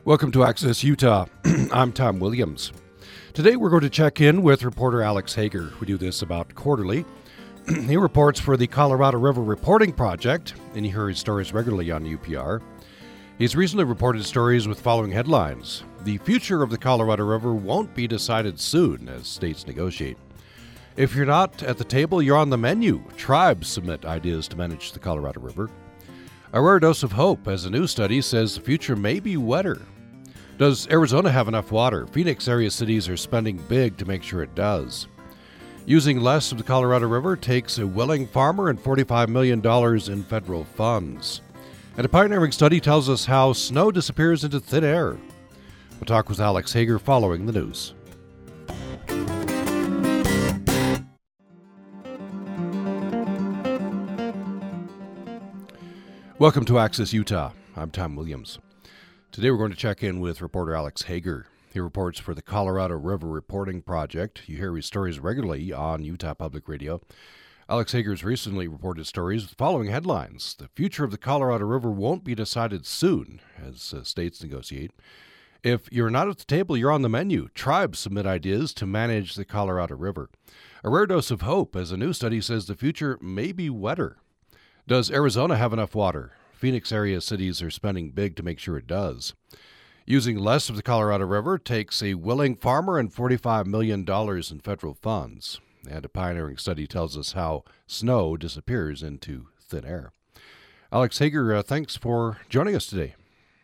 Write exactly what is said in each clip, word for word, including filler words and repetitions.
Welcome to Access Utah. I'm Tom Williams. Today we're going to check in with reporter Alex Hager. We do this about quarterly. He reports for the Colorado River Reporting Project, and you hear his stories regularly on U P R. He's recently reported stories with following headlines. The future of the Colorado River won't be decided soon as states negotiate. If you're not at the table, you're on the menu. Tribes submit ideas to manage the Colorado River. A rare dose of hope as a new study says the future may be wetter. Does Arizona have enough water? Phoenix area cities are spending big to make sure it does. Using less of the Colorado River takes a willing farmer and forty-five million dollars in federal funds. And a pioneering study tells us how snow disappears into thin air. We'll talk with Alex Hager following the news. Welcome to Access Utah. I'm Tom Williams. Today we're going to check in with reporter Alex Hager. He reports for the Colorado River Reporting Project. You hear his stories regularly on Utah Public Radio. Alex Hager's recently reported stories with the following headlines. The future of the Colorado River won't be decided soon as uh, states negotiate. If you're not at the table, you're on the menu. Tribes submit ideas to manage the Colorado River. A rare dose of hope as a new study says the future may be wetter. Does Arizona have enough water? Phoenix area cities are spending big to make sure it does. Using less of the Colorado River takes a willing farmer and forty-five million dollars in federal funds. And a pioneering study tells us how snow disappears into thin air. Alex Hager, uh, thanks for joining us today.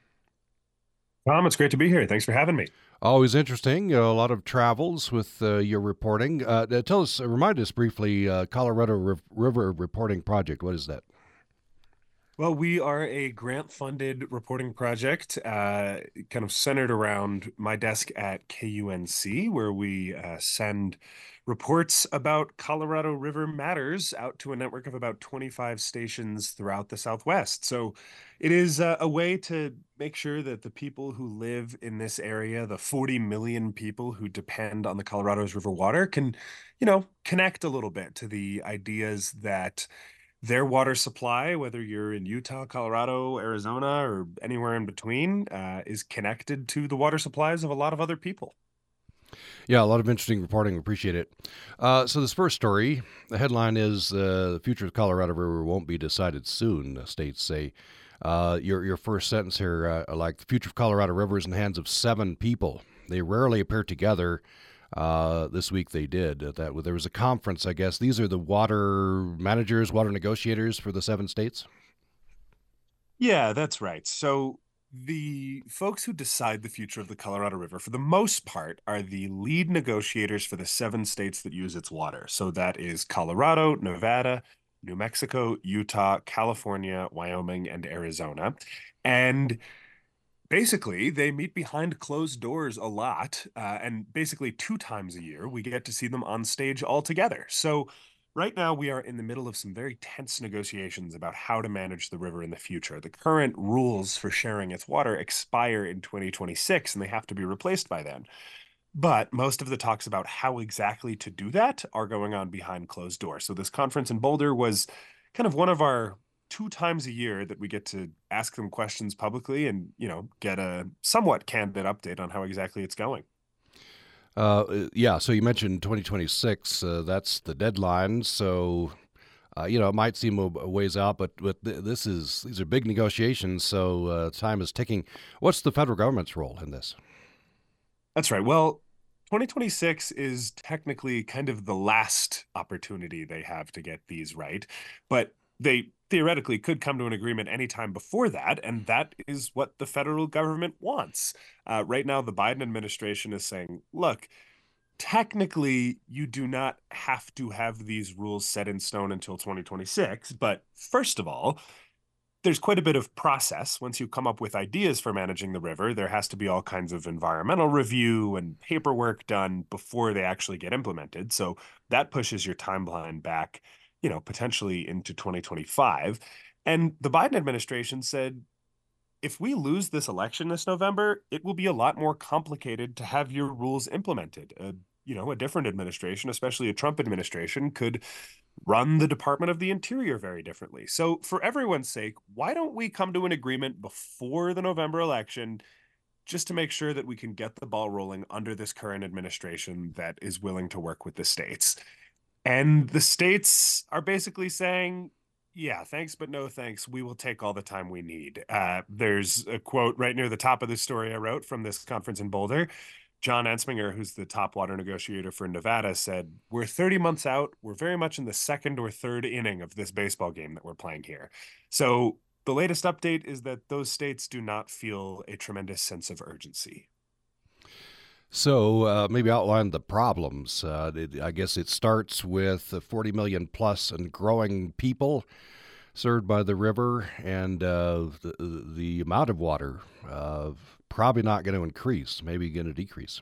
Tom, it's great to be here. Thanks for having me. Always interesting. Uh, a lot of travels with uh, your reporting. Uh, tell us, uh, remind us briefly, uh, Colorado R- River Reporting Project. What is that? Well, we are a grant-funded reporting project uh, kind of centered around my desk at K U N C, where we uh, send reports about Colorado River matters out to a network of about twenty-five stations throughout the Southwest. So it is uh, a way to make sure that the people who live in this area, the forty million people who depend on the Colorado's river water, can, you know, connect a little bit to the ideas that their water supply, whether you're in Utah, Colorado, Arizona, or anywhere in between, uh, is connected to the water supplies of a lot of other people. Yeah, a lot of interesting reporting. Appreciate it. Uh, so this first story, the headline is uh, the future of Colorado River won't be decided soon, the states say. Uh, your, your first sentence here, uh, like the future of Colorado River is in the hands of seven people. They rarely appear together. Uh, this week they did. That there was a conference, I guess. These are the water managers, water negotiators for the seven states? Yeah, that's right. So the folks who decide the future of the Colorado River, for the most part, are the lead negotiators for the seven states that use its water. So that is Colorado, Nevada, New Mexico, Utah, California, Wyoming, and Arizona. And basically, they meet behind closed doors a lot, uh, and basically two times a year, we get to see them on stage all together. So right now, we are in the middle of some very tense negotiations about how to manage the river in the future. The current rules for sharing its water expire in twenty twenty-six, and they have to be replaced by then. But most of the talks about how exactly to do that are going on behind closed doors. So this conference in Boulder was kind of one of our two times a year that we get to ask them questions publicly and, you know, get a somewhat candid update on how exactly it's going. Uh, yeah, so you mentioned twenty twenty-six. Uh, that's the deadline. So, uh, you know, it might seem a, a ways out, but, but th- this is these are big negotiations, so uh, time is ticking. What's the federal government's role in this? That's right. Well, twenty twenty-six is technically kind of the last opportunity they have to get these right, but they theoretically could come to an agreement anytime before that, and that is what the federal government wants. Uh, right now, the Biden administration is saying, look, technically, you do not have to have these rules set in stone until twenty twenty-six, but first of all, there's quite a bit of process. Once you come up with ideas for managing the river, there has to be all kinds of environmental review and paperwork done before they actually get implemented. So that pushes your timeline back, you know, potentially into twenty twenty-five. And the Biden administration said, if we lose this election this November, it will be a lot more complicated to have your rules implemented. Uh, you know, a different administration, especially a Trump administration, could run the Department of the Interior very differently. So for everyone's sake, why don't we come to an agreement before the November election, just to make sure that we can get the ball rolling under this current administration that is willing to work with the states. And the states are basically saying, yeah, thanks, but no thanks. We will take all the time we need. Uh, there's a quote right near the top of the story I wrote from this conference in Boulder. John Ensminger, who's the top water negotiator for Nevada, said, we're thirty months out. We're very much in the second or third inning of this baseball game that we're playing here. So the latest update is that those states do not feel a tremendous sense of urgency. So uh, maybe outline the problems. Uh, it, I guess it starts with forty million plus and growing people served by the river, and uh, the, the amount of water uh, probably not going to increase, maybe going to decrease.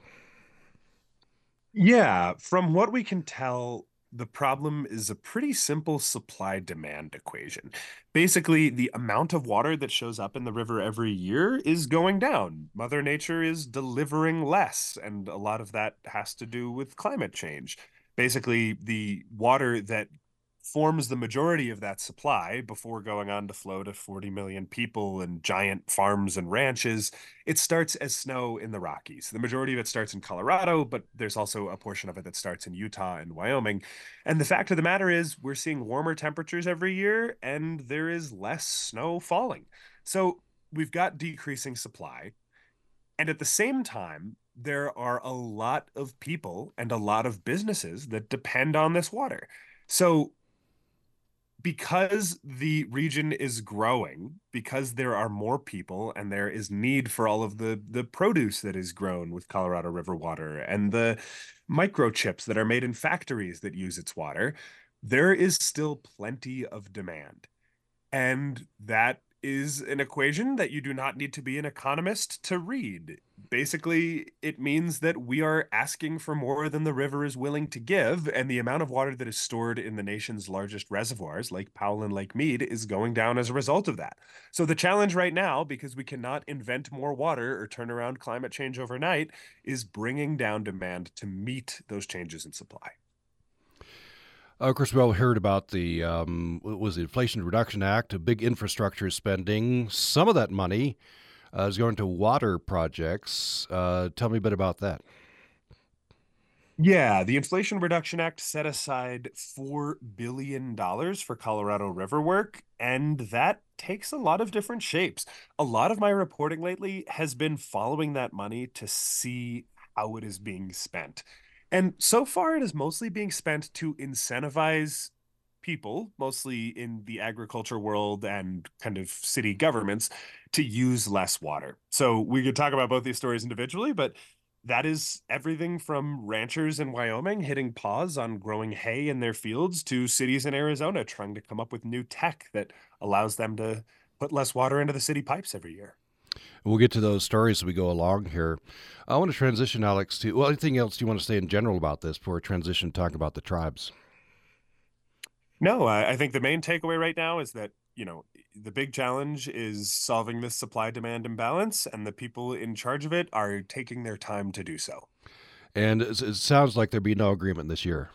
Yeah, from what we can tell, the problem is a pretty simple supply-demand equation. Basically, the amount of water that shows up in the river every year is going down. Mother Nature is delivering less, and a lot of that has to do with climate change. Basically, the water that forms the majority of that supply before going on to flow to forty million people and giant farms and ranches, it starts as snow in the Rockies. The majority of it starts in Colorado, but there's also a portion of it that starts in Utah and Wyoming. And the fact of the matter is, we're seeing warmer temperatures every year, and there is less snow falling. So we've got decreasing supply. And at the same time, there are a lot of people and a lot of businesses that depend on this water. So because the region is growing, because there are more people and there is need for all of the the produce that is grown with Colorado River water and the microchips that are made in factories that use its water, there is still plenty of demand. And that is an equation that you do not need to be an economist to read. Basically, it means that we are asking for more than the river is willing to give, and the amount of water that is stored in the nation's largest reservoirs, Lake Powell and Lake Mead, is going down as a result of that. So the challenge right now, because we cannot invent more water or turn around climate change overnight, is bringing down demand to meet those changes in supply. Uh, of course, we all heard about the um, what was the Inflation Reduction Act, a big infrastructure spending. Some of that money uh, is going to water projects. Uh, tell me a bit about that. Yeah, the Inflation Reduction Act set aside four billion dollars for Colorado River work, and that takes a lot of different shapes. A lot of my reporting lately has been following that money to see how it is being spent. And so far, it is mostly being spent to incentivize people, mostly in the agriculture world and kind of city governments, to use less water. So we could talk about both these stories individually, but that is everything from ranchers in Wyoming hitting pause on growing hay in their fields to cities in Arizona trying to come up with new tech that allows them to put less water into the city pipes every year. We'll get to those stories as we go along here. I want to transition, Alex, to, well, anything else do you want to say in general about this before we transition to talk about the tribes? No, I, I think the main takeaway right now is that, you know, the big challenge is solving this supply demand imbalance, and the people in charge of it are taking their time to do so. And it, it sounds like there'll be no agreement this year.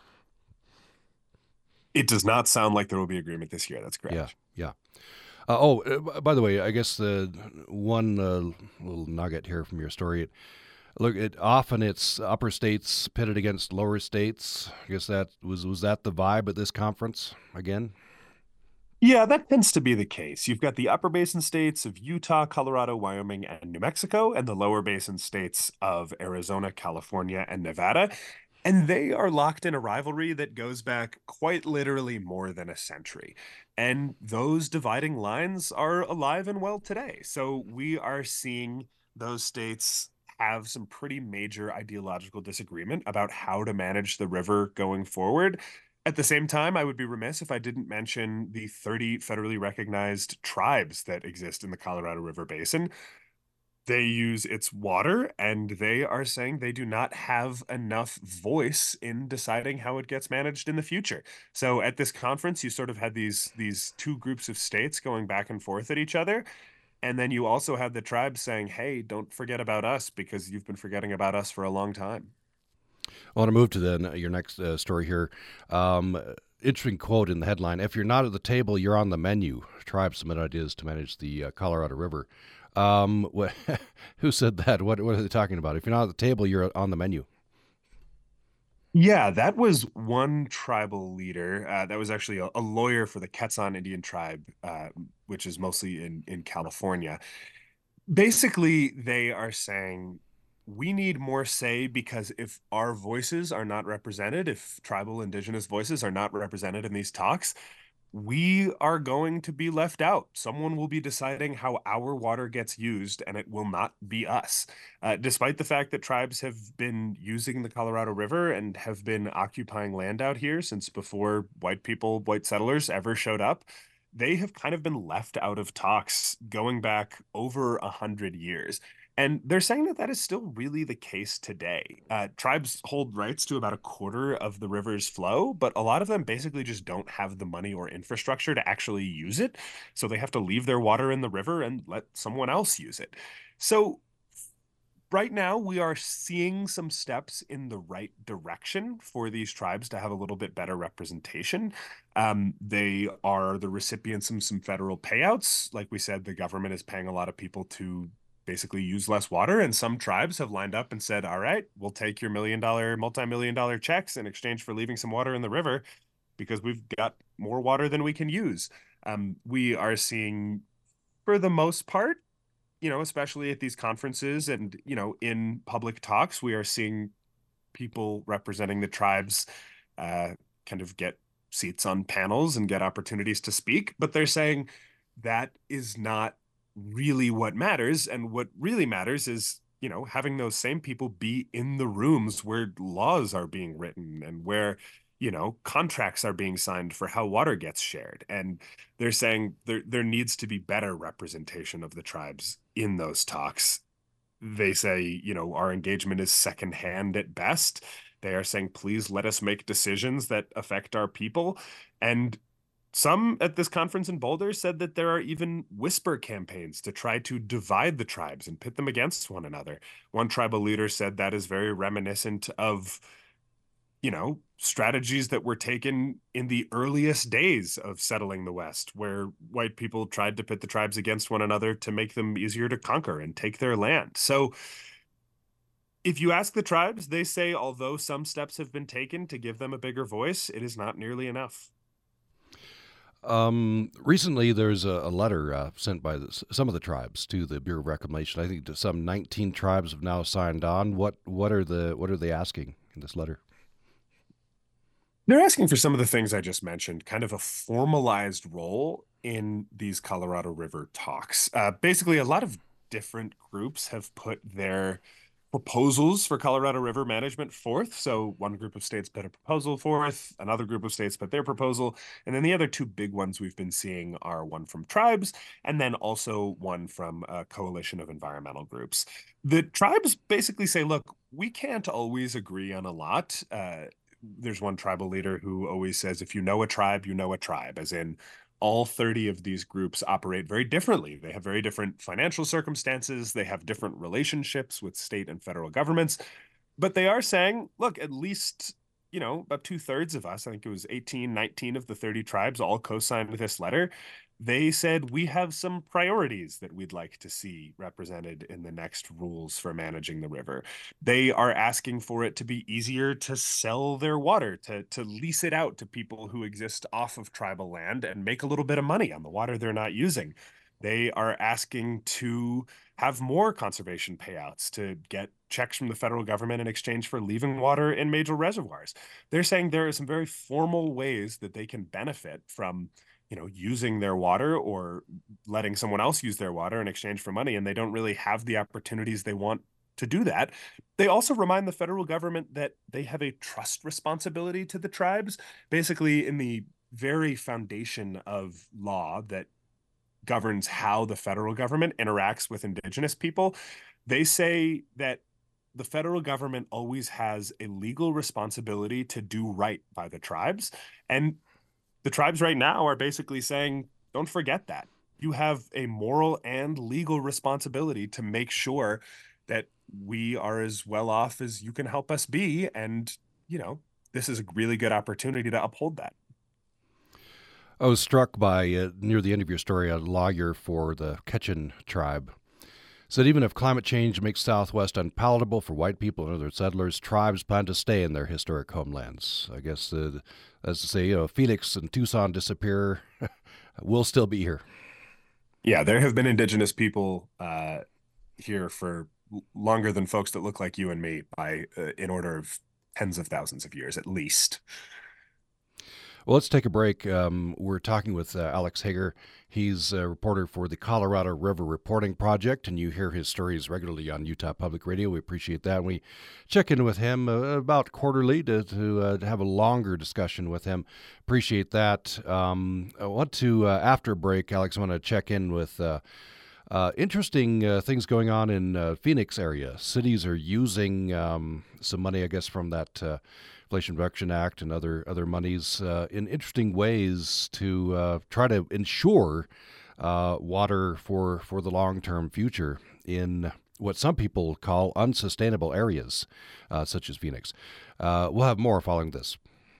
It does not sound like there will be agreement this year. That's correct. Yeah, yeah. Uh, oh, uh, by the way, I guess the one uh, little nugget here from your story, look, it often it's upper states pitted against lower states. I guess that was was that the vibe at this conference again? Yeah, that tends to be the case. You've got the upper basin states of Utah, Colorado, Wyoming, and New Mexico, and the lower basin states of Arizona, California, and Nevada. And they are locked in a rivalry that goes back quite literally more than a century. And those dividing lines are alive and well today. So we are seeing those states have some pretty major ideological disagreement about how to manage the river going forward. At the same time, I would be remiss if I didn't mention the thirty federally recognized tribes that exist in the Colorado River Basin. They use its water, and they are saying they do not have enough voice in deciding how it gets managed in the future. So at this conference, you sort of had these these two groups of states going back and forth at each other. And then you also had the tribes saying, hey, don't forget about us because you've been forgetting about us for a long time. I want to move to the, your next uh, story here. Um, interesting quote in the headline: "If you're not at the table, you're on the menu." Tribes submit ideas to manage the uh, Colorado River. Um, wh- who said that? What What are they talking about? If you're not at the table, you're on the menu. Yeah, that was one tribal leader. Uh, that was actually a, a lawyer for the Quetzal Indian tribe, uh, which is mostly in in California. Basically, they are saying we need more say because if our voices are not represented, if tribal indigenous voices are not represented in these talks, we are going to be left out. Someone will be deciding how our water gets used, and it will not be us. Uh, despite the fact that tribes have been using the Colorado River and have been occupying land out here since before white people, white settlers ever showed up, they have kind of been left out of talks going back over a hundred years. And they're saying that that is still really the case today. Uh, tribes hold rights to about a quarter of the river's flow, but a lot of them basically just don't have the money or infrastructure to actually use it. So they have to leave their water in the river and let someone else use it. So right now, we are seeing some steps in the right direction for these tribes to have a little bit better representation. Um, they are the recipients of some federal payouts. Like we said, the government is paying a lot of people to basically use less water, and some tribes have lined up and said, all right, we'll take your million dollar, multi-million dollar checks in exchange for leaving some water in the river because we've got more water than we can use. Um, we are seeing, for the most part, you know, especially at these conferences and, you know, in public talks, we are seeing people representing the tribes uh, kind of get seats on panels and get opportunities to speak. But they're saying that is not really what matters. And what really matters is, you know, having those same people be in the rooms where laws are being written and where, you know, contracts are being signed for how water gets shared. And they're saying there there needs to be better representation of the tribes in those talks. They say, you know, our engagement is secondhand at best. They are saying, please let us make decisions that affect our people. And some at this conference in Boulder said that there are even whisper campaigns to try to divide the tribes and pit them against one another. One tribal leader said that is very reminiscent of, you know, strategies that were taken in the earliest days of settling the West, where white people tried to pit the tribes against one another to make them easier to conquer and take their land. So if you ask the tribes, they say, although some steps have been taken to give them a bigger voice, it is not nearly enough. Um, recently, there's a, a letter uh, sent by the, some of the tribes to the Bureau of Reclamation. I think some nineteen tribes have now signed on. What what are the what are they asking in this letter? They're asking for some of the things I just mentioned, kind of a formalized role in these Colorado River talks. Uh, basically, a lot of different groups have put their proposals for Colorado River management forth. So one group of states put a proposal forth, another group of states put their proposal, and then the other two big ones we've been seeing are one from tribes and then also one from a coalition of environmental groups. The tribes basically say, look, we can't always agree on a lot. Uh, there's one tribal leader who always says, if you know a tribe, you know a tribe, as in all thirty of these groups operate very differently. They have very different financial circumstances. They have different relationships with state and federal governments. But they are saying, look, at least, you know, about two thirds of us, I think it was eighteen, nineteen of the thirty tribes all co-signed this letter. They said, we have some priorities that we'd like to see represented in the next rules for managing the river. They are asking for it to be easier to sell their water, to, to lease it out to people who exist off of tribal land and make a little bit of money on the water they're not using. They are asking to have more conservation payouts, to get checks from the federal government in exchange for leaving water in major reservoirs. They're saying there are some very formal ways that they can benefit from, you know, using their water or letting someone else use their water in exchange for money, and they don't really have the opportunities they want to do that. They also remind the federal government that they have a trust responsibility to the tribes, basically in the very foundation of law that governs how the federal government interacts with indigenous people. They say that the federal government always has a legal responsibility to do right by the tribes. And the tribes right now are basically saying, don't forget that. You have a moral and legal responsibility to make sure that we are as well off as you can help us be. And, you know, this is a really good opportunity to uphold that. I was struck by, uh, near the end of your story, a lawyer for the Quechan tribe Said even if climate change makes Southwest unpalatable for white people and other settlers, tribes plan to stay in their historic homelands. I guess, uh, as to say, you know, Phoenix and Tucson disappear, we'll still be here. Yeah, there have been indigenous people uh, here for longer than folks that look like you and me by uh, in order of tens of thousands of years at least. Well, let's take a break. Um, we're talking with uh, Alex Hager. He's a reporter for the Colorado River Reporting Project, and you hear his stories regularly on Utah Public Radio. We appreciate that. And we check in with him uh, about quarterly to, to, uh, to have a longer discussion with him. Appreciate that. Um, I want to, uh, after break, Alex, I want to check in with uh, uh, interesting uh, things going on in uh, Phoenix area. Cities are using um, some money, I guess, from that uh, Inflation Reduction Act and other other monies uh, in interesting ways to uh, try to ensure uh, water for for the long-term future in what some people call unsustainable areas, uh, such as Phoenix. Uh, we'll have more following this.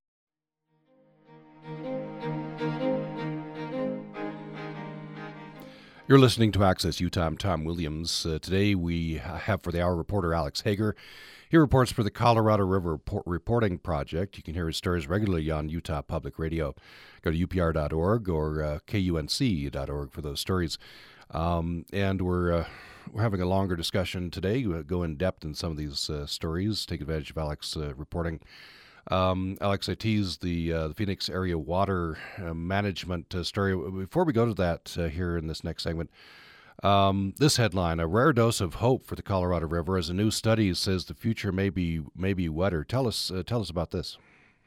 You're listening to Access Utah. I'm Tom Williams. Uh, today we have for the hour reporter Alex Hager. He reports for the Colorado River Report- Reporting Project. You can hear his stories regularly on Utah Public Radio. Go to U P R dot org or uh, K U N C dot org for those stories. Um, and we're uh, we're having a longer discussion today. We'll go in depth in some of these uh, stories, take advantage of Alex uh, reporting. Um, Alex, I teased the, uh, the Phoenix area water uh, management uh, story. Before we go to that uh, here in this next segment, Um, this headline: a rare dose of hope for the Colorado River as a new study says the future may be may be wetter. Tell us uh, tell us about this.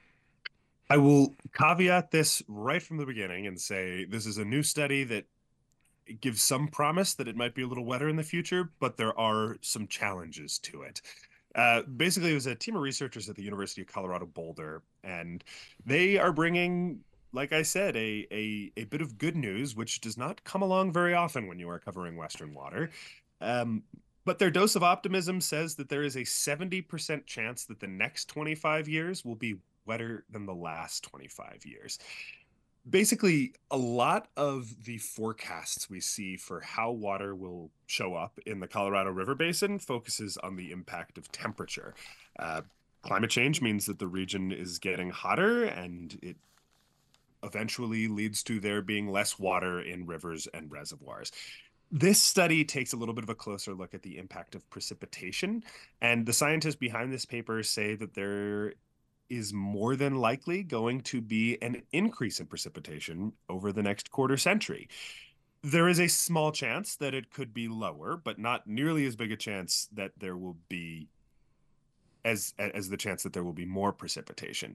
I will caveat this right from the beginning and say this is a new study that gives some promise that it might be a little wetter in the future, but there are some challenges to it. Uh, basically, it was a team of researchers at the University of Colorado Boulder, and they are bringing, like I said, a, a a bit of good news, which does not come along very often when you are covering Western water. Um, but their dose of optimism says that there is a seventy percent chance that the next twenty-five years will be wetter than the last twenty-five years. Basically, a lot of the forecasts we see for how water will show up in the Colorado River Basin focuses on the impact of temperature. Uh, climate change means that the region is getting hotter, and it eventually leads to there being less water in rivers and reservoirs. This study takes a little bit of a closer look at the impact of precipitation, and the scientists behind this paper say that there is more than likely going to be an increase in precipitation over the next quarter century. There is a small chance that it could be lower, but not nearly as big a chance that there will be as as the chance that there will be more precipitation.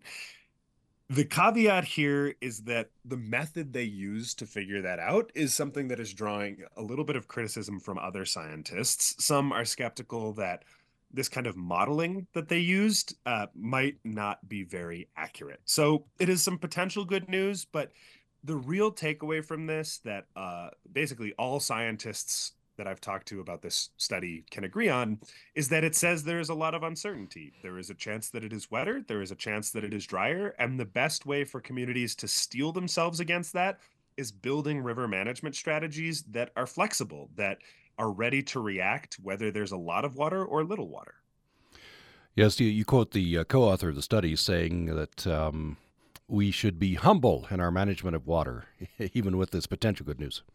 The caveat here is that the method they use to figure that out is something that is drawing a little bit of criticism from other scientists. Some are skeptical that this kind of modeling that they used uh, might not be very accurate. So it is some potential good news, but the real takeaway from this that uh, basically all scientists that I've talked to about this study can agree on is that it says there is a lot of uncertainty. There is a chance that it is wetter, there is a chance that it is drier, and the best way for communities to steel themselves against that is building river management strategies that are flexible, that are ready to react whether there's a lot of water or little water. Yes, you, you quote the uh, co-author of the study saying that um, we should be humble in our management of water, even with this potential good news.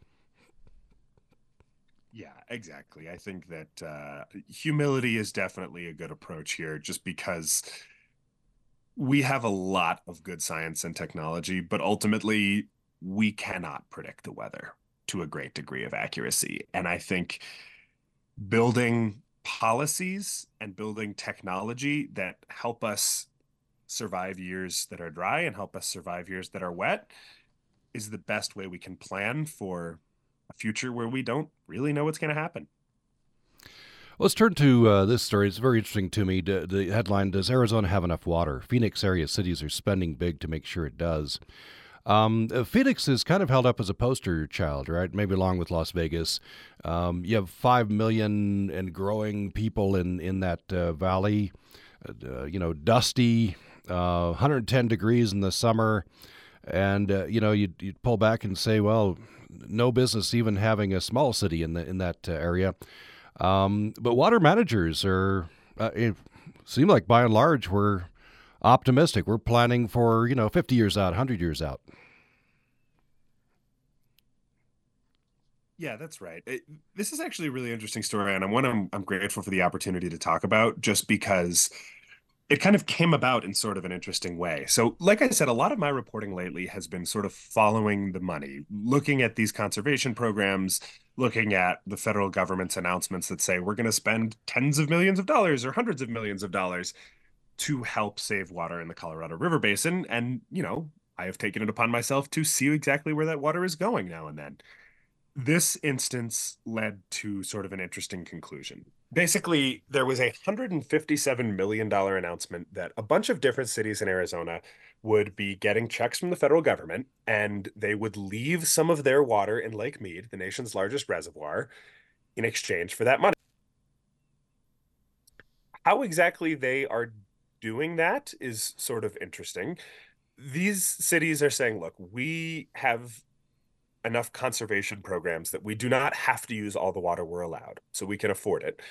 Yeah, exactly. I think that uh, humility is definitely a good approach here, just because we have a lot of good science and technology, but ultimately we cannot predict the weather to a great degree of accuracy. And I think building policies and building technology that help us survive years that are dry and help us survive years that are wet is the best way we can plan for a future where we don't really know what's going to happen. Let's turn to uh, this story. It's very interesting to me. The, the headline, does Arizona have enough water? Phoenix area cities are spending big to make sure it does. Um, Phoenix is kind of held up as a poster child, right? Maybe along with Las Vegas. Um, you have five million and growing people in, in that uh, valley, uh, you know, dusty, uh, one hundred ten degrees in the summer. And, uh, you know, you'd, you'd pull back and say, well, no business even having a small city in the in that uh, area. Um, but water managers are, uh, it seem like by and large, we're optimistic. We're planning for, you know, fifty years out, one hundred years out. Yeah, that's right. It, this is actually a really interesting story, and I'm one I'm, I'm grateful for the opportunity to talk about, just because it kind of came about in sort of an interesting way. So, like I said, a lot of my reporting lately has been sort of following the money, looking at these conservation programs, looking at the federal government's announcements that say we're going to spend tens of millions of dollars or hundreds of millions of dollars to help save water in the Colorado River Basin. And, you know, I have taken it upon myself to see exactly where that water is going now and then. This instance led to sort of an interesting conclusion. Basically, there was a one hundred fifty-seven million dollars announcement that a bunch of different cities in Arizona would be getting checks from the federal government, and they would leave some of their water in Lake Mead, the nation's largest reservoir, in exchange for that money. How exactly they are doing that is sort of interesting. These cities are saying, look, we have enough conservation programs that we do not have to use all the water we're allowed, so we can afford it.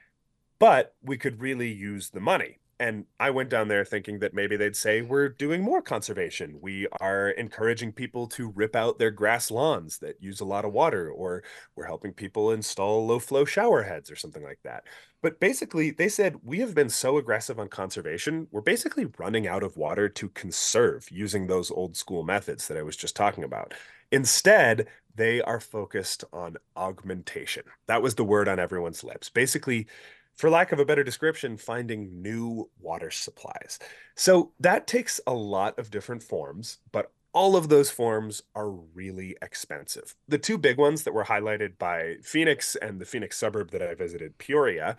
But we could really use the money. And I went down there thinking that maybe they'd say, we're doing more conservation. We are encouraging people to rip out their grass lawns that use a lot of water, or we're helping people install low flow shower heads or something like that. But basically, they said, we have been so aggressive on conservation, we're basically running out of water to conserve using those old school methods that I was just talking about. Instead, they are focused on augmentation. That was the word on everyone's lips. Basically, for lack of a better description, finding new water supplies. So that takes a lot of different forms, but all of those forms are really expensive. The two big ones that were highlighted by Phoenix and the Phoenix suburb that I visited, Peoria,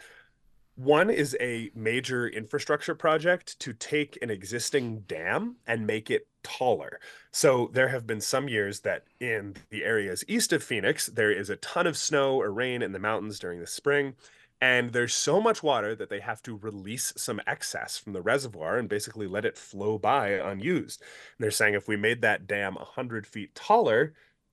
one is a major infrastructure project to take an existing dam and make it taller. So there have been some years that in the areas east of Phoenix, there is a ton of snow or rain in the mountains during the spring. And there's so much water that they have to release some excess from the reservoir and basically let it flow by unused. And they're saying if we made that dam one hundred feet taller,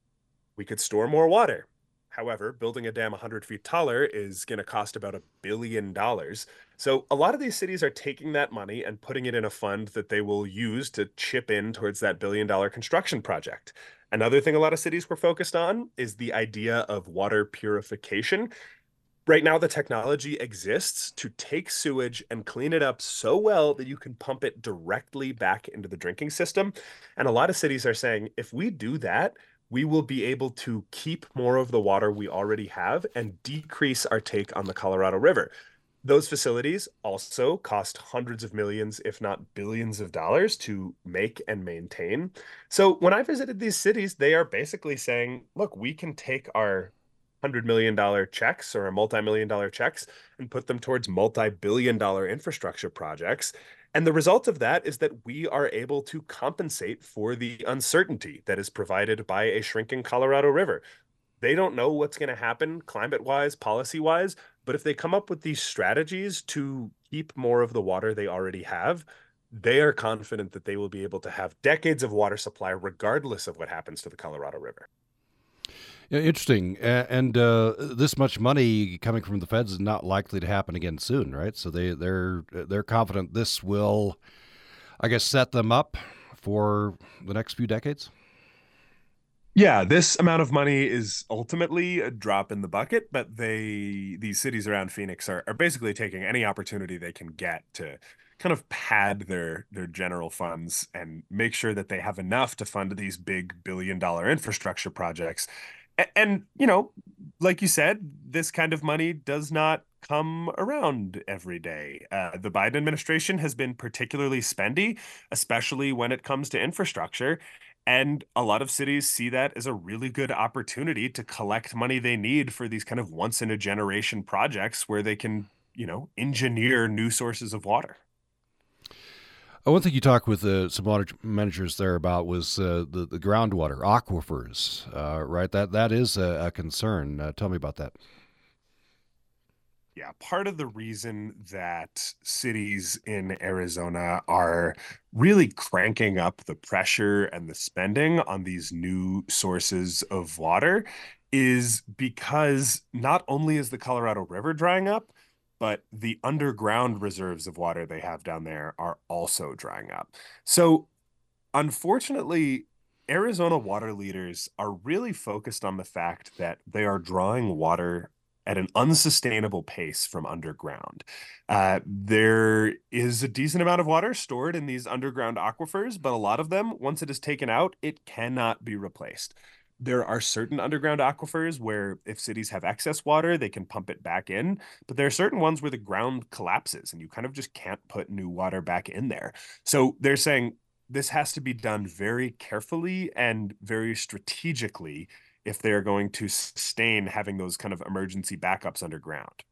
we could store more water. However, building a dam one hundred feet taller is going to cost about a billion dollars. So a lot of these cities are taking that money and putting it in a fund that they will use to chip in towards that billion dollar construction project. Another thing a lot of cities were focused on is the idea of water purification. Right now, the technology exists to take sewage and clean it up so well that you can pump it directly back into the drinking system. And a lot of cities are saying, if we do that, we will be able to keep more of the water we already have and decrease our take on the Colorado River. Those facilities also cost hundreds of millions, if not billions of dollars to make and maintain. So when I visited these cities, they are basically saying, look, we can take our one hundred million dollars checks or a multi-million dollar checks and put them towards multi-billion dollar infrastructure projects. And the result of that is that we are able to compensate for the uncertainty that is provided by a shrinking Colorado River. They don't know what's going to happen climate-wise, policy-wise, but if they come up with these strategies to keep more of the water they already have, they are confident that they will be able to have decades of water supply regardless of what happens to the Colorado River. Yeah, interesting. And uh, this much money coming from the feds is not likely to happen again soon, right? So they they're they're confident this will, I guess, set them up for the next few decades. Yeah, this amount of money is ultimately a drop in the bucket, but they these cities around Phoenix are, are basically taking any opportunity they can get to kind of pad their their general funds and make sure that they have enough to fund these big billion dollar infrastructure projects. And, and you know, like you said, this kind of money does not come around every day. Uh, the Biden administration has been particularly spendy, especially when it comes to infrastructure. And a lot of cities see that as a really good opportunity to collect money they need for these kind of once in a generation projects where they can, you know, engineer new sources of water. Uh, One thing you talked with uh, some water managers there about was uh, the, the groundwater, aquifers, uh, right? That That is a, a concern. Uh, tell me about that. Yeah, part of the reason that cities in Arizona are really cranking up the pressure and the spending on these new sources of water is because not only is the Colorado River drying up, but the underground reserves of water they have down there are also drying up. So unfortunately, Arizona water leaders are really focused on the fact that they are drawing water at an unsustainable pace from underground. Uh, there is a decent amount of water stored in these underground aquifers, but a lot of them, once it is taken out, it cannot be replaced. There are certain underground aquifers where if cities have excess water, they can pump it back in, but there are certain ones where the ground collapses and you kind of just can't put new water back in there. So they're saying this has to be done very carefully and very strategically if they're going to sustain having those kind of emergency backups underground.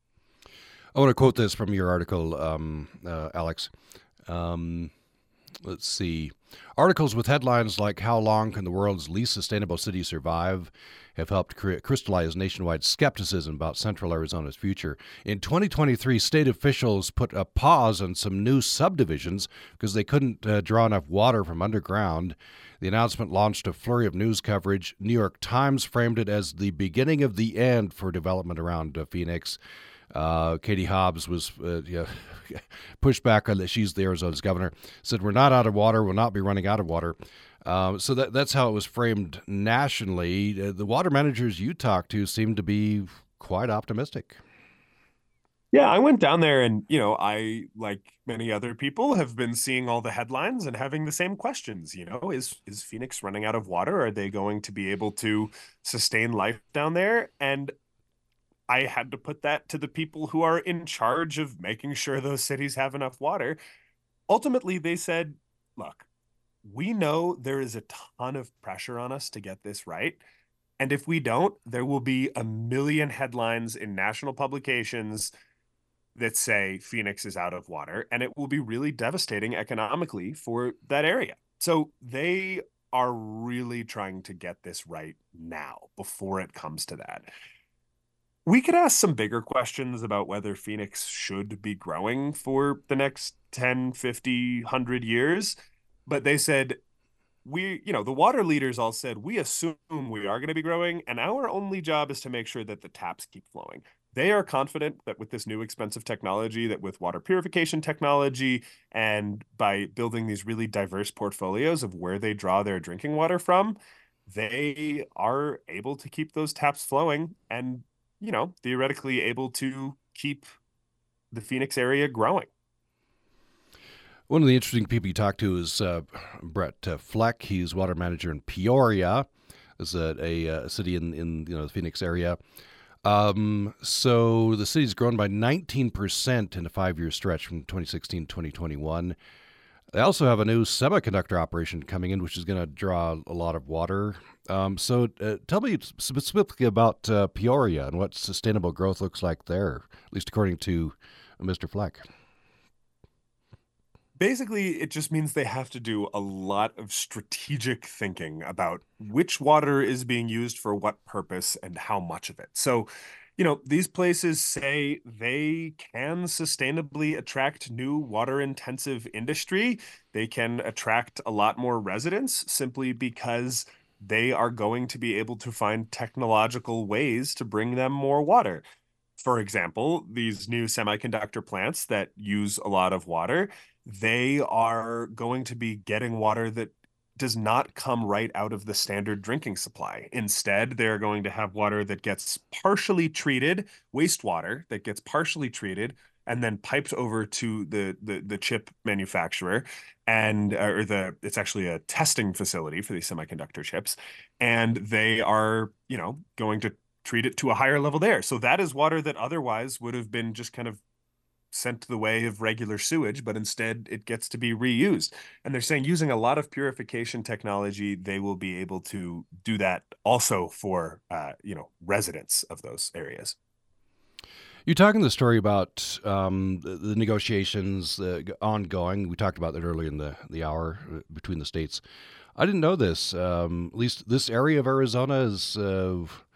I want to quote this from your article, um, uh, Alex. Um, let's see. Articles with headlines like "How long can the world's least sustainable city survive?" have helped create, crystallize nationwide skepticism about Central Arizona's future. In twenty twenty-three, state officials put a pause on some new subdivisions because they couldn't uh, draw enough water from underground. The announcement launched a flurry of news coverage. New York Times framed it as the beginning of the end for development around uh, Phoenix. Uh, Katie Hobbs was uh, yeah, pushed back on that. She's the Arizona's governor. Said, "We're not out of water. We'll not be running out of water." Um, so that that's how it was framed nationally. Uh, the water managers you talked to seem to be quite optimistic. Yeah, I went down there and, you know, I, like many other people, have been seeing all the headlines and having the same questions. You know, is is Phoenix running out of water? Are they going to be able to sustain life down there? And I had to put that to the people who are in charge of making sure those cities have enough water. Ultimately, they said, look, we know there is a ton of pressure on us to get this right. And if we don't, there will be a million headlines in national publications that say Phoenix is out of water, and it will be really devastating economically for that area. So they are really trying to get this right now before it comes to that. We could ask some bigger questions about whether Phoenix should be growing for the next ten, fifty, one hundred years. But they said, we, you know, the water leaders all said, we assume we are going to be growing, and our only job is to make sure that the taps keep flowing. They are confident that with this new expensive technology, that with water purification technology, and by building these really diverse portfolios of where they draw their drinking water from, they are able to keep those taps flowing and, you know, theoretically able to keep the Phoenix area growing. One of the interesting people you talk to is uh, Brett uh, Fleck. He's water manager in Peoria. It's a, a, a city in, in you know the Phoenix area. Um, so the city's grown by nineteen percent in a five-year stretch from twenty sixteen to twenty twenty-one. They also have a new semiconductor operation coming in, which is going to draw a lot of water. Um, so uh, tell me specifically about uh, Peoria and what sustainable growth looks like there, at least according to Mister Fleck. Basically, it just means they have to do a lot of strategic thinking about which water is being used for what purpose and how much of it. So, you know, these places say they can sustainably attract new water intensive industry. They can attract a lot more residents simply because they are going to be able to find technological ways to bring them more water. For example, these new semiconductor plants that use a lot of water, they are going to be getting water that does not come right out of the standard drinking supply. Instead, they're going to have water that gets partially treated, wastewater that gets partially treated, and then piped over to the the, the chip manufacturer, and uh, or the it's actually a testing facility for these semiconductor chips, and they are, you know, going to treat it to a higher level there. So that is water that otherwise would have been just kind of sent to the way of regular sewage, but instead it gets to be reused. And they're saying using a lot of purification technology, they will be able to do that also for, uh, you know, residents of those areas. You're talking the story about um, the, the negotiations uh, ongoing. We talked about that earlier in the, the hour uh, between the states. I didn't know this. Um, at least this area of Arizona is uh,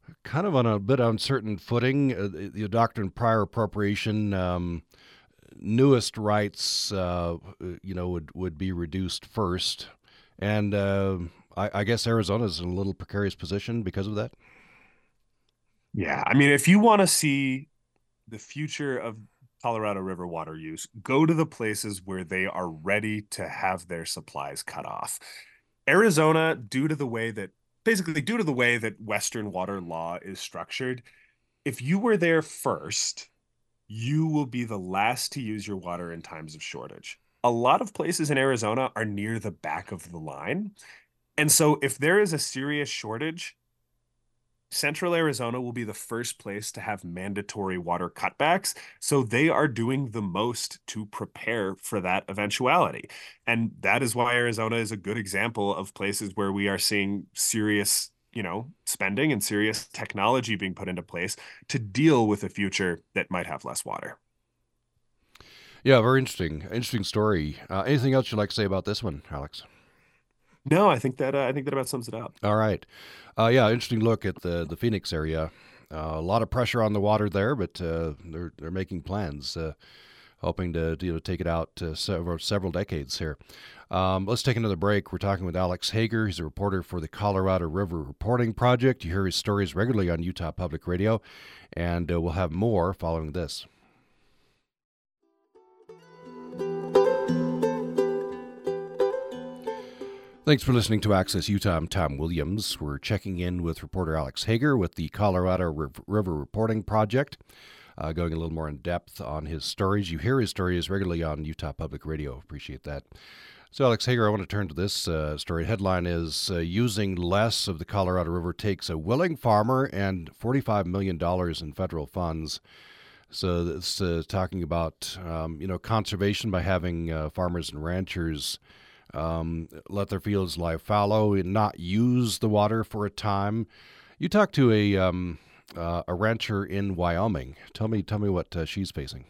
kind of on a bit uncertain footing. Uh, the, the doctrine of prior appropriation, um, newest rights, uh, you know, would, would be reduced first. And uh, I, I guess Arizona's in a little precarious position because of that. Yeah, I mean, if you want to see the future of Colorado River water use, go to the places where they are ready to have their supplies cut off. Arizona, due to the way that basically due to the way that Western water law is structured, if you were there first, you will be the last to use your water in times of shortage. A lot of places in Arizona are near the back of the line. And so if there is a serious shortage, Central Arizona will be the first place to have mandatory water cutbacks. So they are doing the most to prepare for that eventuality. And that is why Arizona is a good example of places where we are seeing serious, you know, spending and serious technology being put into place to deal with a future that might have less water. Yeah, very interesting. Interesting story. Uh, anything else you'd like to say about this one, Alex? No, I think that uh, I think that about sums it up. All right. Uh, yeah, interesting look at the the Phoenix area. Uh, a lot of pressure on the water there, but uh, they're they're making plans, uh, hoping to you know take it out to several several decades here. Um, let's take another break. We're talking with Alex Hager. He's a reporter for the Colorado River Reporting Project. You hear his stories regularly on Utah Public Radio, and uh, we'll have more following this. Thanks for listening to Access Utah. I'm Tom Williams. We're checking in with reporter Alex Hager with the Colorado River Reporting Project, uh, going a little more in depth on his stories. You hear his stories regularly on Utah Public Radio. Appreciate that. So, Alex Hager, I want to turn to this uh, story. Headline is uh, Using Less of the Colorado River Takes a Willing Farmer and forty-five million dollars in federal funds. So it's uh, talking about, um, you know, conservation by having uh, farmers and ranchers Um, let their fields lie fallow and not use the water for a time. You talked to a um, uh, a rancher in Wyoming. Tell me, tell me what uh, she's facing.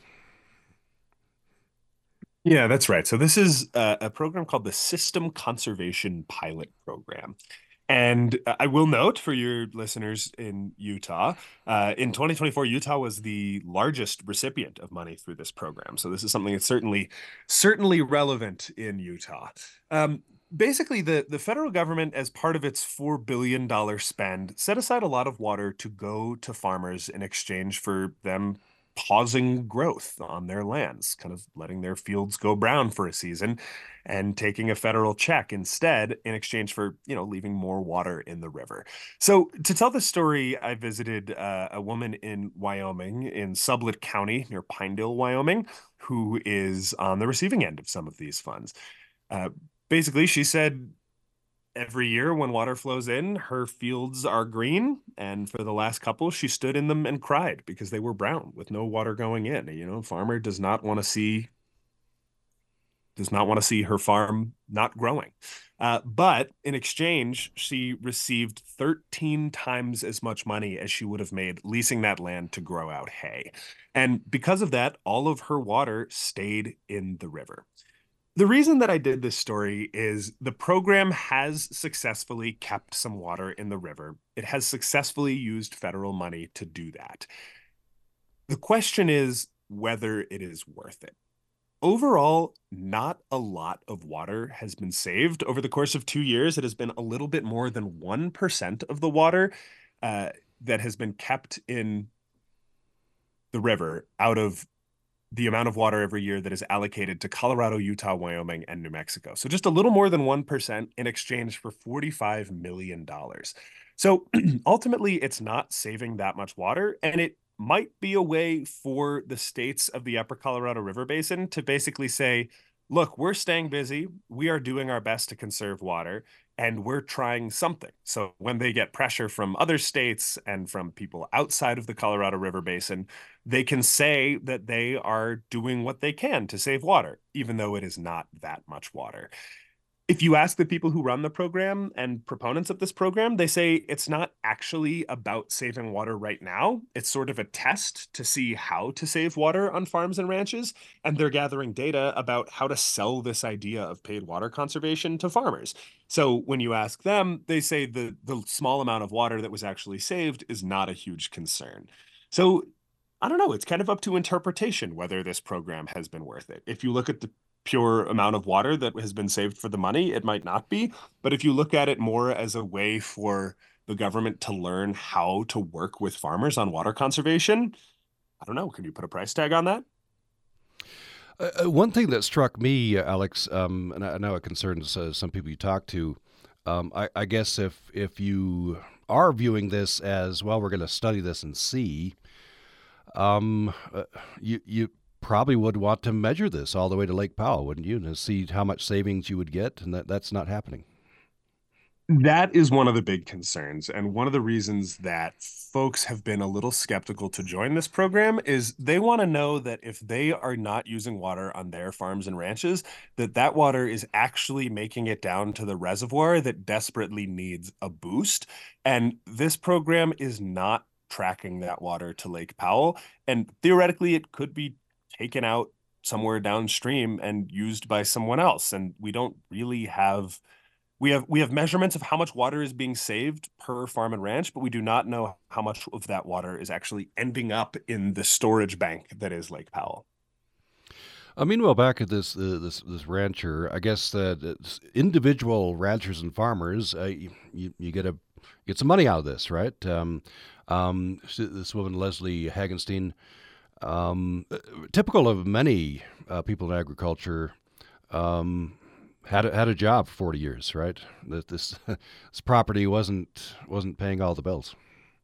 Yeah, that's right. So this is a, a program called the System Conservation Pilot Program. And I will note for your listeners in Utah, uh, in twenty twenty-four, Utah was the largest recipient of money through this program. So this is something that's certainly, certainly relevant in Utah. Um, basically, the, the federal government, as part of its four billion dollars spend, set aside a lot of water to go to farmers in exchange for them pausing growth on their lands, kind of letting their fields go brown for a season and taking a federal check instead in exchange for, you know, leaving more water in the river. So to tell the story, I visited uh, a woman in Wyoming, in Sublette County near Pinedale, Wyoming, who is on the receiving end of some of these funds. Uh, basically, she said every year when water flows in, her fields are green. And for the last couple, she stood in them and cried because they were brown with no water going in. You know, farmer does not want to see does not want to see her farm not growing. Uh, but in exchange, she received thirteen times as much money as she would have made leasing that land to grow out hay. And because of that, all of her water stayed in the river. The reason that I did this story is the program has successfully kept some water in the river. It has successfully used federal money to do that. The question is whether it is worth it. Overall, not a lot of water has been saved. Over the course of two years, it has been a little bit more than one percent of the water uh, that has been kept in the river out of the amount of water every year that is allocated to Colorado, Utah, Wyoming, and New Mexico. So just a little more than one percent in exchange for forty-five million dollars. So ultimately, it's not saving that much water, and it might be a way for the states of the upper Colorado River Basin to basically say, look, we're staying busy. We are doing our best to conserve water, and we're trying something. So when they get pressure from other states and from people outside of the Colorado River Basin, they can say that they are doing what they can to save water, even though it is not that much water. If you ask the people who run the program and proponents of this program, they say it's not actually about saving water right now. It's sort of a test to see how to save water on farms and ranches. And they're gathering data about how to sell this idea of paid water conservation to farmers. So when you ask them, they say the, the small amount of water that was actually saved is not a huge concern. So I don't know. It's kind of up to interpretation whether this program has been worth it. If you look at the pure amount of water that has been saved for the money, it might not be. But if you look at it more as a way for the government to learn how to work with farmers on water conservation, I don't know. Can you put a price tag on that? Uh, one thing that struck me, uh, Alex, um, and I know it concerns uh, some people you talk to. Um, I, I guess if if you are viewing this as well, we're going to study this and see. Um, uh, you you probably would want to measure this all the way to Lake Powell, wouldn't you, to see how much savings you would get, and that, that's not happening. That is one of the big concerns. And one of the reasons that folks have been a little skeptical to join this program is they want to know that if they are not using water on their farms and ranches, that that water is actually making it down to the reservoir that desperately needs a boost. And this program is not tracking that water to Lake Powell. And theoretically, it could be taken out somewhere downstream and used by someone else. And we don't really have we have we have measurements of how much water is being saved per farm and ranch, but we do not know how much of that water is actually ending up in the storage bank that is Lake Powell. Uh, meanwhile, back at this uh, this this rancher, I guess that individual ranchers and farmers, uh, you you get a get some money out of this, right? Um, um, this woman Leslie Hagenstein, um, typical of many uh, people in agriculture, um, had a, had a job for forty years, right? That this this property wasn't wasn't paying all the bills.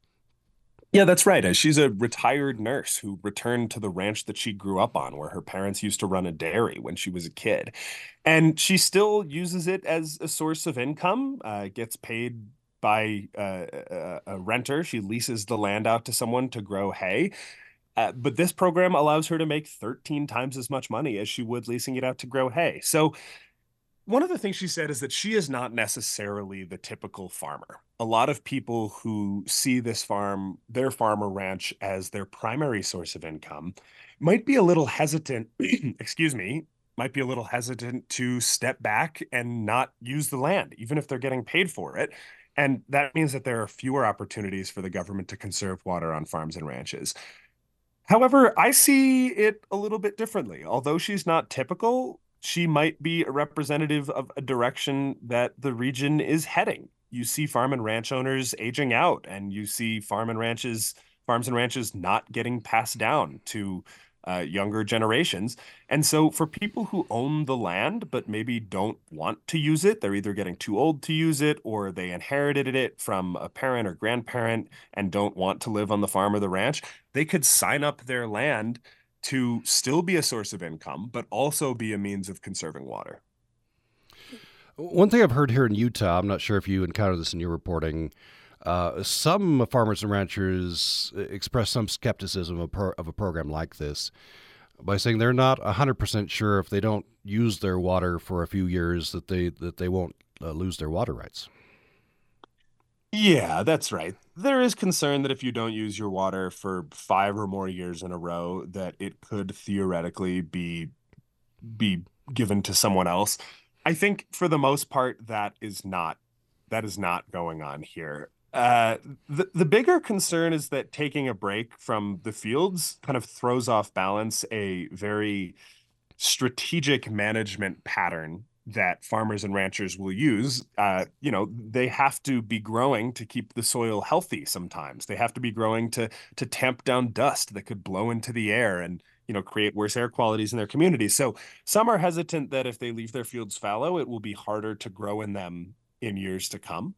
Yeah, that's right. She's a retired nurse who returned to the ranch that she grew up on, where her parents used to run a dairy when she was a kid. And she still uses it as a source of income, uh, gets paid by uh, a, a renter. She leases the land out to someone to grow hay. Uh, but this program allows her to make thirteen times as much money as she would leasing it out to grow hay. So one of the things she said is that she is not necessarily the typical farmer. A lot of people who see this farm, their farm or ranch, as their primary source of income might be a little hesitant, excuse me, might be a little hesitant to step back and not use the land, even if they're getting paid for it. And that means that there are fewer opportunities for the government to conserve water on farms and ranches. However, I see it a little bit differently. Although she's not typical, she might be a representative of a direction that the region is heading. You see farm and ranch owners aging out, and you see farm and ranches, farms and ranches not getting passed down to uh, younger generations. And so for people who own the land but maybe don't want to use it, they're either getting too old to use it or they inherited it from a parent or grandparent and don't want to live on the farm or the ranch, they could sign up their land to still be a source of income, but also be a means of conserving water. One thing I've heard here in Utah, I'm not sure if you encountered this in your reporting, uh, some farmers and ranchers express some skepticism of, pro- of a program like this by saying they're not one hundred percent sure if they don't use their water for a few years that they that they won't uh, lose their water rights. Yeah, that's right. There is concern that if you don't use your water for five or more years in a row, that it could theoretically be be given to someone else. I think for the most part, that is not that is not going on here. Uh, the the bigger concern is that taking a break from the fields kind of throws off balance a very strategic management pattern that farmers and ranchers will use. Uh, you know, they have to be growing to keep the soil healthy sometimes. They have to be growing to to tamp down dust that could blow into the air and, you know, create worse air qualities in their communities. So some are hesitant that if they leave their fields fallow, it will be harder to grow in them in years to come.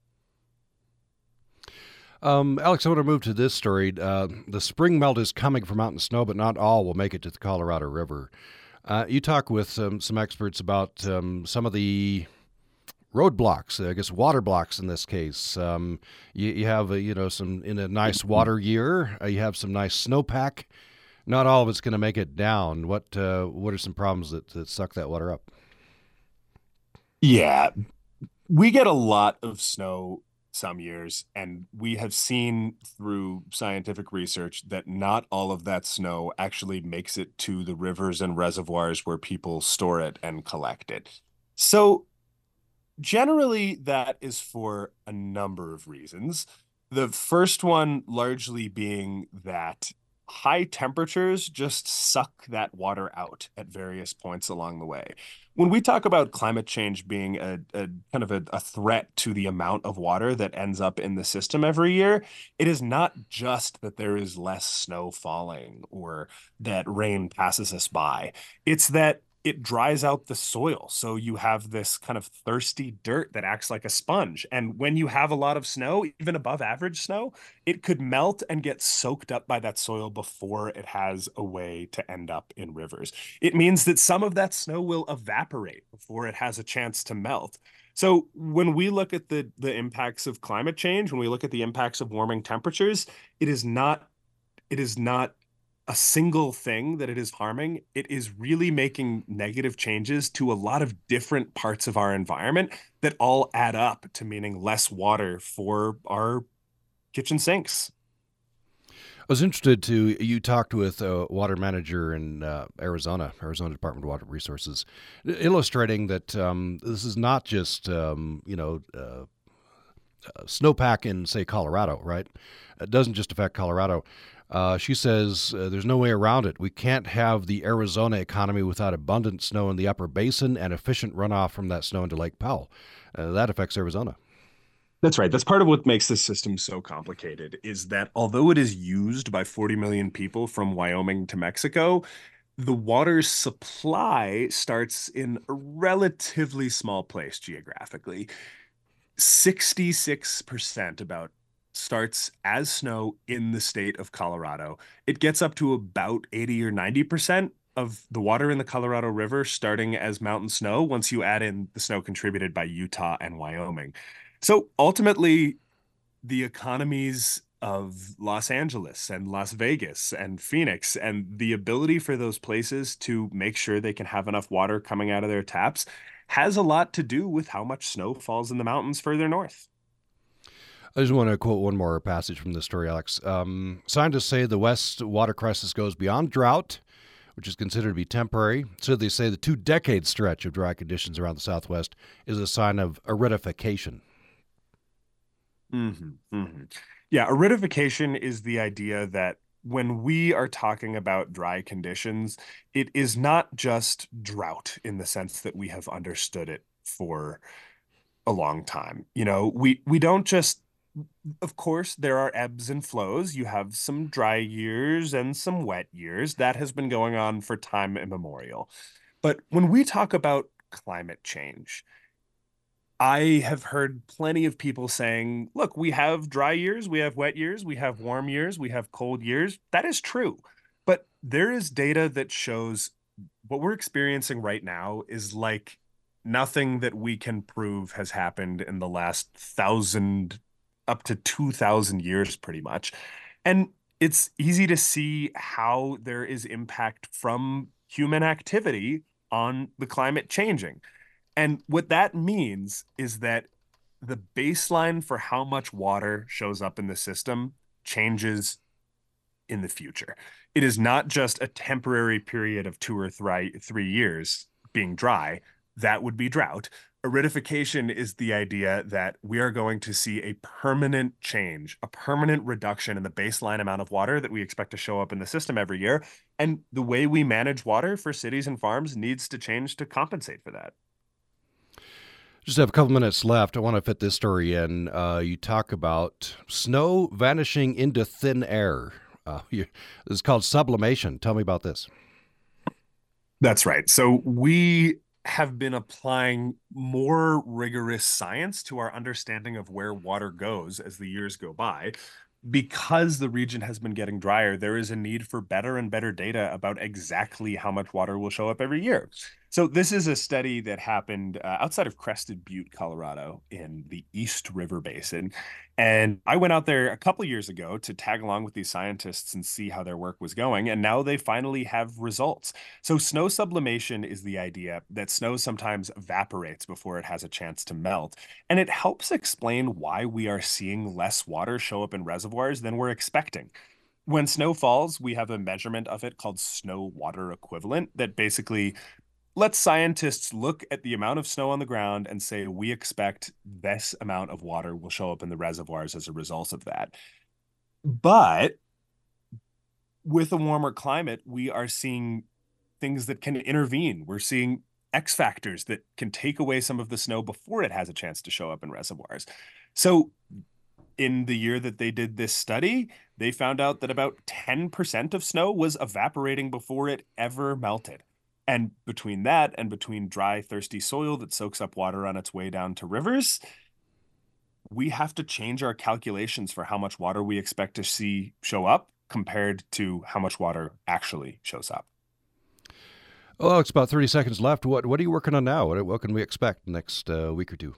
Um, Alex, I want to move to this story. Uh, the spring melt is coming for mountain snow, but not all will make it to the Colorado River. Uh, you talk with some, some experts about um, some of the roadblocks, I guess water blocks in this case. Um, you, you have, a, you know, some in a nice water year, uh, you have some nice snowpack. Not all of it's going to make it down. What uh, what are some problems that, that suck that water up? Yeah, we get a lot of snow some years, and we have seen through scientific research that not all of that snow actually makes it to the rivers and reservoirs where people store it and collect it. So generally, that is for a number of reasons. The first one largely being that high temperatures just suck that water out at various points along the way. When we talk about climate change being a, a kind of a, a threat to the amount of water that ends up in the system every year, it is not just that there is less snow falling or that rain passes us by. It's that it dries out the soil. So you have this kind of thirsty dirt that acts like a sponge. And when you have a lot of snow, even above average snow, it could melt and get soaked up by that soil before it has a way to end up in rivers. It means that some of that snow will evaporate before it has a chance to melt. So when we look at the the impacts of climate change, when we look at the impacts of warming temperatures, it is not it is not a single thing that it is harming. It is really making negative changes to a lot of different parts of our environment that all add up to meaning less water for our kitchen sinks. I was interested to you talked with a water manager in uh, Arizona, Arizona Department of Water Resources, illustrating that um, this is not just um, you know uh, uh, snowpack in say Colorado, right? It doesn't just affect Colorado. Uh, she says uh, there's no way around it. We can't have the Arizona economy without abundant snow in the upper basin and efficient runoff from that snow into Lake Powell. Uh, that affects Arizona. That's right. That's part of what makes this system so complicated is that although it is used by forty million people from Wyoming to Mexico, the water supply starts in a relatively small place geographically. sixty-six percent about starts as snow in the state of Colorado. It gets up to about eighty or ninety percent of the water in the Colorado River starting as mountain snow once you add in the snow contributed by Utah and Wyoming. So ultimately, the economies of Los Angeles and Las Vegas and Phoenix and the ability for those places to make sure they can have enough water coming out of their taps has a lot to do with how much snow falls in the mountains further north. I just want to quote one more passage from the story, Alex. Um, scientists say the West water crisis goes beyond drought, which is considered to be temporary. So they say the two decade stretch of dry conditions around the Southwest is a sign of aridification. Mm-hmm, mm-hmm. Yeah, aridification is the idea that when we are talking about dry conditions, it is not just drought in the sense that we have understood it for a long time. You know, we we don't just, of course, there are ebbs and flows. You have some dry years and some wet years. That has been going on for time immemorial. But when we talk about climate change, I have heard plenty of people saying, look, we have dry years, we have wet years, we have warm years, we have cold years. That is true. But there is data that shows what we're experiencing right now is like nothing that we can prove has happened in the last thousand up to two thousand years, pretty much. And it's easy to see how there is impact from human activity on the climate changing. And what that means is that the baseline for how much water shows up in the system changes in the future. It is not just a temporary period of two or three, three years being dry. That would be drought. Aridification is the idea that we are going to see a permanent change, a permanent reduction in the baseline amount of water that we expect to show up in the system every year. And the way we manage water for cities and farms needs to change to compensate for that. Just have a couple minutes left. I want to fit this story in. Uh, you talk about snow vanishing into thin air. Uh, you, this is called sublimation. Tell me about this. That's right. So we have been applying more rigorous science to our understanding of where water goes as the years go by. Because the region has been getting drier, there is a need for better and better data about exactly how much water will show up every year. So this is a study that happened uh, outside of Crested Butte, Colorado, in the East River Basin. And I went out there a couple years ago to tag along with these scientists and see how their work was going. And now they finally have results. So snow sublimation is the idea that snow sometimes evaporates before it has a chance to melt. And it helps explain why we are seeing less water show up in reservoirs than we're expecting. When snow falls, we have a measurement of it called snow water equivalent that basically let scientists look at the amount of snow on the ground and say, we expect this amount of water will show up in the reservoirs as a result of that. But with a warmer climate, we are seeing things that can intervene. We're seeing X factors that can take away some of the snow before it has a chance to show up in reservoirs. So in the year that they did this study, they found out that about ten percent of snow was evaporating before it ever melted. And between that and between dry, thirsty soil that soaks up water on its way down to rivers, we have to change our calculations for how much water we expect to see show up compared to how much water actually shows up. Oh, it's about thirty seconds left. What what are you working on now? What, what can we expect next uh, week or two?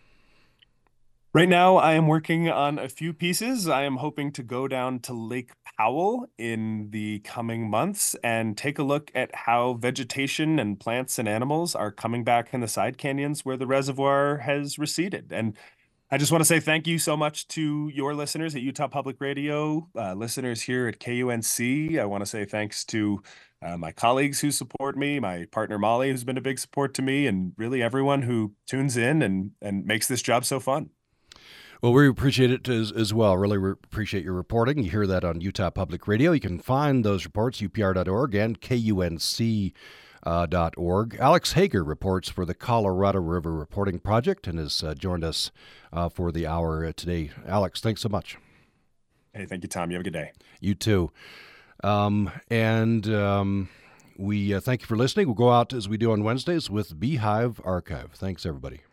Right now, I am working on a few pieces. I am hoping to go down to Lake Powell in the coming months and take a look at how vegetation and plants and animals are coming back in the side canyons where the reservoir has receded. And I just want to say thank you so much to your listeners at Utah Public Radio, uh, listeners here at K U N C. I want to say thanks to uh, my colleagues who support me, my partner Molly, who's been a big support to me, and really everyone who tunes in and, and makes this job so fun. Well, we appreciate it as, as well. Really re- appreciate your reporting. You hear that on Utah Public Radio. You can find those reports, U P R dot org and K U N C dot org. Alex Hager reports for the Colorado River Reporting Project and has uh, joined us uh, for the hour uh, today. Alex, thanks so much. Hey, thank you, Tom. You have a good day. You too. Um, and um, we uh, thank you for listening. We'll go out as we do on Wednesdays with Beehive Archive. Thanks, everybody.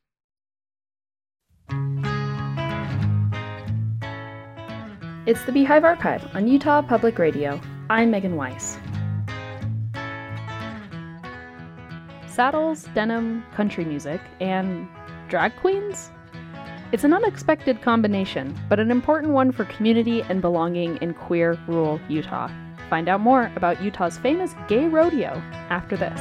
It's the Beehive Archive on Utah Public Radio. I'm Megan Weiss. Saddles, denim, country music, and drag queens? It's an unexpected combination, but an important one for community and belonging in queer rural Utah. Find out more about Utah's famous gay rodeo after this.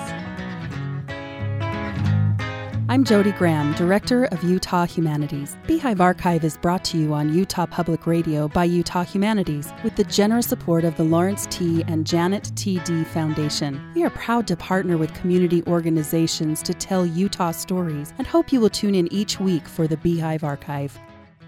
I'm Jody Graham, Director of Utah Humanities. Beehive Archive is brought to you on Utah Public Radio by Utah Humanities with the generous support of the Lawrence T. and Janet T. D. Foundation. We are proud to partner with community organizations to tell Utah stories and hope you will tune in each week for the Beehive Archive.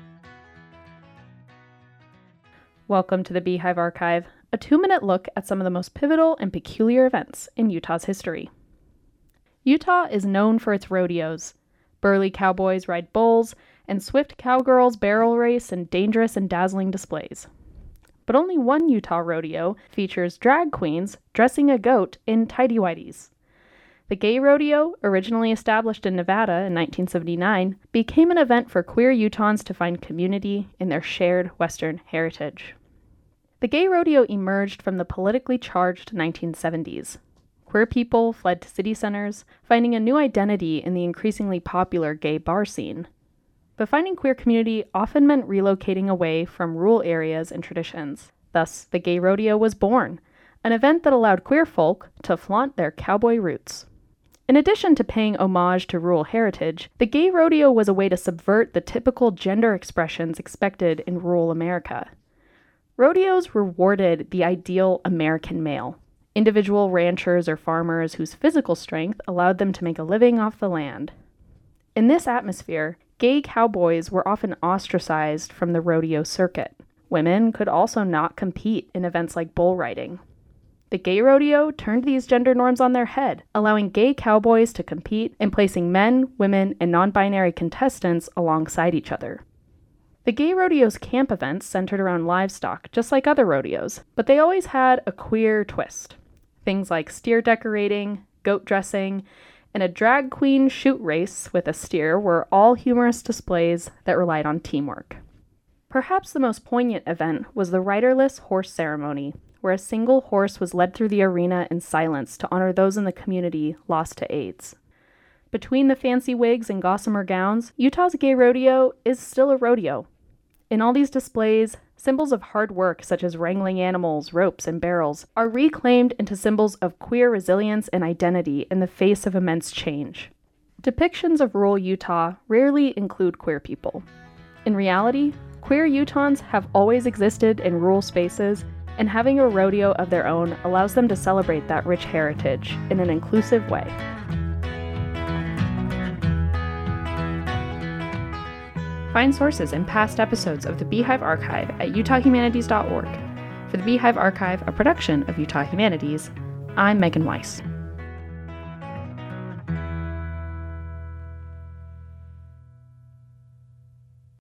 Welcome to the Beehive Archive, a two-minute look at some of the most pivotal and peculiar events in Utah's history. Utah is known for its rodeos. Burly cowboys ride bulls, and swift cowgirls barrel race in dangerous and dazzling displays. But only one Utah rodeo features drag queens dressing a goat in tighty-whities. The Gay Rodeo, originally established in Nevada in nineteen seventy-nine, became an event for queer Utahns to find community in their shared Western heritage. The Gay Rodeo emerged from the politically charged nineteen seventies. Queer people fled to city centers, finding a new identity in the increasingly popular gay bar scene. But finding queer community often meant relocating away from rural areas and traditions. Thus, the Gay Rodeo was born, an event that allowed queer folk to flaunt their cowboy roots. In addition to paying homage to rural heritage, the Gay Rodeo was a way to subvert the typical gender expressions expected in rural America. Rodeos rewarded the ideal American male, individual ranchers or farmers whose physical strength allowed them to make a living off the land. In this atmosphere, gay cowboys were often ostracized from the rodeo circuit. Women could also not compete in events like bull riding. The Gay Rodeo turned these gender norms on their head, allowing gay cowboys to compete and placing men, women, and non-binary contestants alongside each other. The Gay Rodeo's camp events centered around livestock, just like other rodeos, but they always had a queer twist. Things like steer decorating, goat dressing, and a drag queen shoot race with a steer were all humorous displays that relied on teamwork. Perhaps the most poignant event was the riderless horse ceremony, where a single horse was led through the arena in silence to honor those in the community lost to AIDS. Between the fancy wigs and gossamer gowns, Utah's gay rodeo is still a rodeo. In all these displays, symbols of hard work such as wrangling animals, ropes, and barrels are reclaimed into symbols of queer resilience and identity in the face of immense change. Depictions of rural Utah rarely include queer people. In reality, queer Utahns have always existed in rural spaces, and having a rodeo of their own allows them to celebrate that rich heritage in an inclusive way. Find sources and past episodes of the Beehive Archive at utah humanities dot org. For the Beehive Archive, a production of Utah Humanities, I'm Megan Weiss.